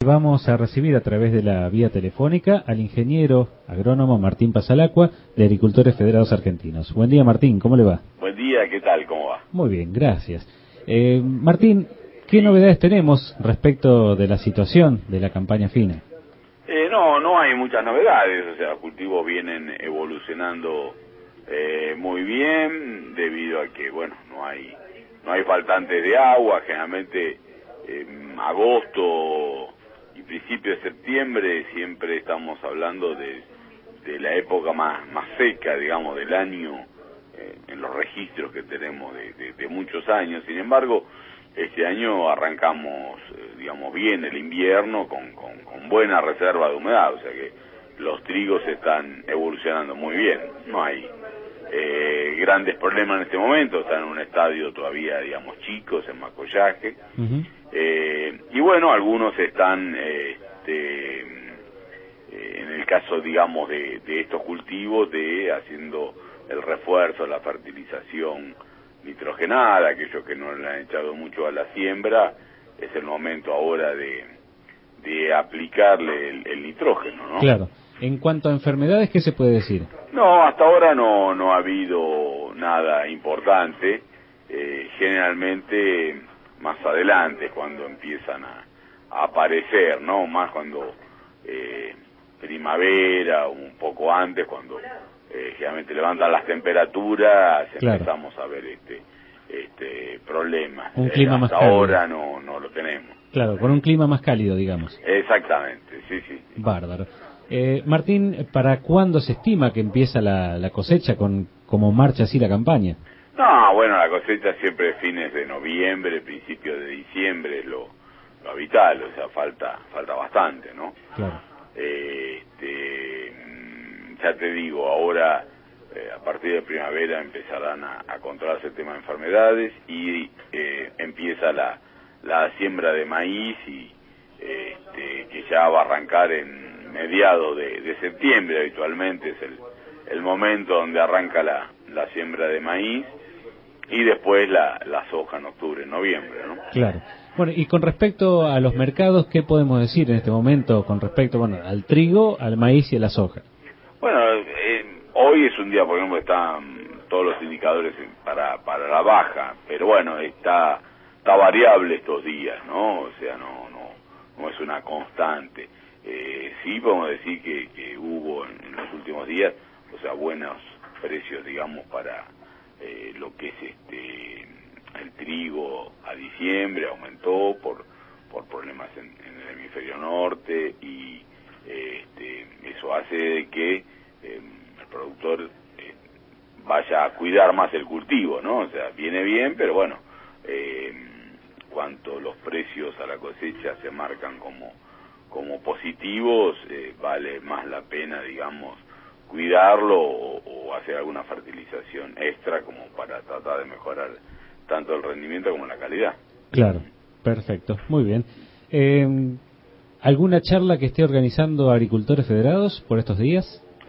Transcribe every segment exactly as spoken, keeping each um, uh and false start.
vamos a recibir a través de la vía telefónica al ingeniero agrónomo Martín Pasalacqua, de Agricultores Federados Argentinos. Buen día, Martín, ¿cómo le va? Buen día, ¿qué tal? ¿Cómo va? Muy bien, gracias. Eh, Martín, ¿qué novedades tenemos respecto de la situación de la campaña fina? Eh, no, no hay muchas novedades, o sea, los cultivos vienen evolucionando eh, muy bien, debido a que, bueno, no hay no hay faltantes de agua. Generalmente en agosto y principio de septiembre siempre estamos hablando de, de la época más, más seca, digamos, del año, eh, en los registros que tenemos de, de, de muchos años. Sin embargo, este año arrancamos, eh, digamos, bien el invierno con, con, con buena reserva de humedad, o sea que los trigos están evolucionando muy bien. No hay eh, grandes problemas en este momento, están en un estadio todavía, digamos, chicos, en macollaje. Uh-huh. eh, y bueno, algunos están, eh, este, eh, en el caso, digamos, de, de estos cultivos, de haciendo el refuerzo, la fertilización nitrogenada. Aquellos que no le han echado mucho a la siembra, es el momento ahora de, de aplicarle el, el nitrógeno, ¿no? Claro. En cuanto a enfermedades, ¿qué se puede decir? No, hasta ahora no, no ha habido nada importante. Eh, generalmente más adelante cuando empiezan a, a aparecer, ¿no? Más cuando eh, primavera, un poco antes, cuando Eh, generalmente levantan las temperaturas, claro, empezamos a ver este este problema. Un clima eh, más hasta cálido. ahora no no lo tenemos. Claro, con un clima más cálido, digamos. Exactamente, sí, sí. sí. Bárbaro. Eh, Martín, ¿para cuándo se estima que empieza la, la cosecha, con cómo marcha así la campaña? No, bueno, la cosecha siempre es fines de noviembre, principios de diciembre, es lo, lo habitual, o sea, falta falta bastante, ¿no? Claro. Eh, este... Ya te digo, ahora eh, a partir de primavera empezarán a, a controlarse el tema de enfermedades y eh, empieza la, la siembra de maíz, y eh, este, que ya va a arrancar en mediados de, de septiembre. Habitualmente es el, el momento donde arranca la, la siembra de maíz, y después la, la soja en octubre, en noviembre, ¿no? Claro. Bueno, y con respecto a los mercados, ¿qué podemos decir en este momento con respecto, bueno, al trigo, al maíz y a la soja? Bueno, eh, hoy es un día, por ejemplo, están todos los indicadores para para la baja, pero bueno, está está variable estos días, ¿no? O sea, no no no es una constante. Eh, sí podemos decir que, que hubo en, en los últimos días, o sea, buenos precios, digamos, para eh, lo que es este el trigo a diciembre. Aumentó por por problemas en, en el hemisferio norte, y Este, eso hace de que eh, el productor eh, vaya a cuidar más el cultivo, ¿no? O sea, viene bien, pero bueno, eh, cuanto los precios a la cosecha se marcan como como positivos, eh, vale más la pena, digamos, cuidarlo o, o hacer alguna fertilización extra como para tratar de mejorar tanto el rendimiento como la calidad. Claro, perfecto, muy bien. Eh... ¿Alguna charla que esté organizando Agricultores Federados por estos días?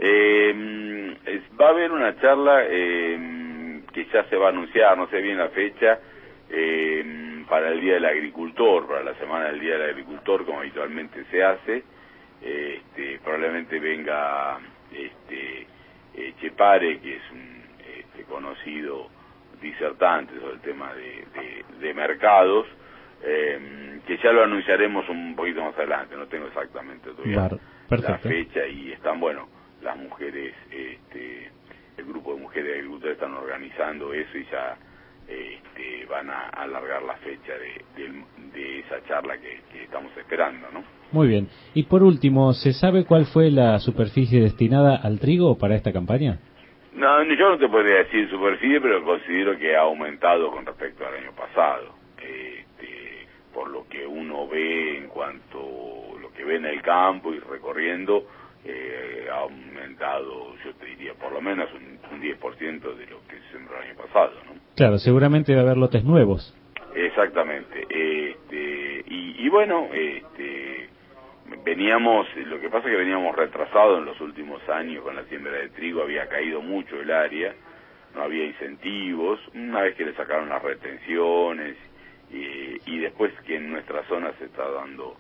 Eh, es, va a haber una charla eh, que ya se va a anunciar, no sé bien la fecha, eh, para el Día del Agricultor, para la Semana del Día del Agricultor, como habitualmente se hace. Eh, este, probablemente venga este, eh, Chepare, que es un este, conocido disertante sobre el tema de, de, de mercados. Eh, que ya lo anunciaremos un poquito más adelante, no tengo exactamente todavía la fecha, y están, bueno, las mujeres, este, el grupo de mujeres agricultoras están organizando eso, y ya este, van a alargar la fecha de, de, de esa charla que, que estamos esperando, ¿no? Muy bien. Y por último, ¿se sabe cuál fue la superficie destinada al trigo para esta campaña? No, yo no te podría decir superficie, pero considero que ha aumentado con respecto al año pasado. Este, por lo que uno ve en cuanto lo que ve en el campo y recorriendo, eh, ha aumentado, yo te diría, por lo menos un, un diez por ciento de lo que se sembró el año pasado, ¿no? Claro, seguramente va a haber lotes nuevos. Exactamente. Este, y, y bueno, este, veníamos, lo que pasa es que veníamos retrasados en los últimos años con la siembra de trigo, había caído mucho el área, no había incentivos. Una vez que le sacaron las retenciones, y, y después que en nuestra zona se está dando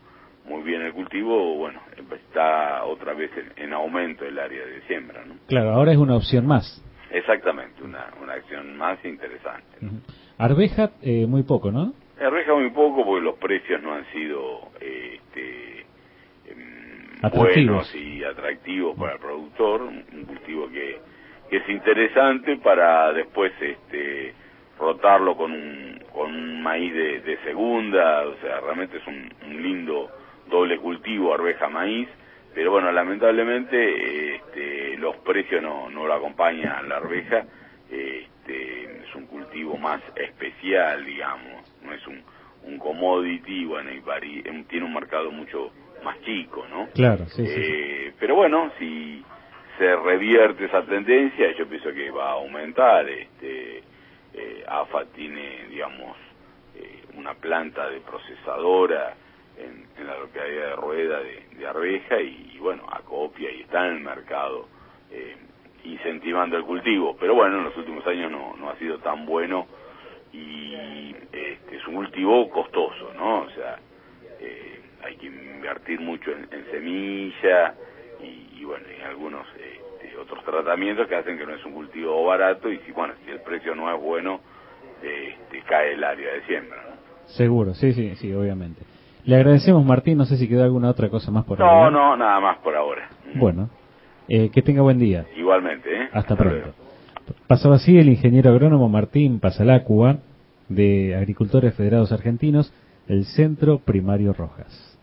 muy bien el cultivo, bueno, está otra vez en, en aumento el área de siembra, ¿no? Claro, ahora es una opción más. Exactamente, una, una acción más interesante, ¿no? Uh-huh. Arveja, eh, muy poco, ¿no? Arveja muy poco porque los precios no han sido eh, este, eh, buenos y atractivos para el productor, un cultivo que, que es interesante para después este rotarlo con un con un maíz de, de segunda, o sea, realmente es un, un lindo doble cultivo, arveja maíz, pero bueno, lamentablemente este, los precios no, no lo acompañan la arveja, este, es un cultivo más especial, digamos, no es un, un commodity, bueno, y vari, tiene un mercado mucho más chico, ¿no? Claro, sí, eh, sí. Pero bueno, si se revierte esa tendencia, yo pienso que va a aumentar, este, eh, A F A tiene, digamos, eh, una planta de procesadora en, en la localidad de Rueda de, de Arveja y, y bueno, acopia y está en el mercado eh, incentivando el cultivo, pero bueno, en los últimos años no, no ha sido tan bueno y este, es un cultivo costoso, ¿no? O sea, eh, hay que invertir mucho en, en semilla y, y bueno, y algunos este, otros tratamientos que hacen que no es un cultivo barato y si bueno, si el precio no es bueno, este, cae el área de siembra, ¿no? Seguro, sí, sí, sí, obviamente. Le agradecemos, Martín, no sé si queda alguna otra cosa más por No, agregar. no, nada más por ahora. Bueno, eh, que tenga buen día. Igualmente, ¿eh? Hasta, Hasta pronto. Luego. Pasaba así el ingeniero agrónomo Martín Pasalacua, de Agricultores Federados Argentinos, del Centro Primario Rojas.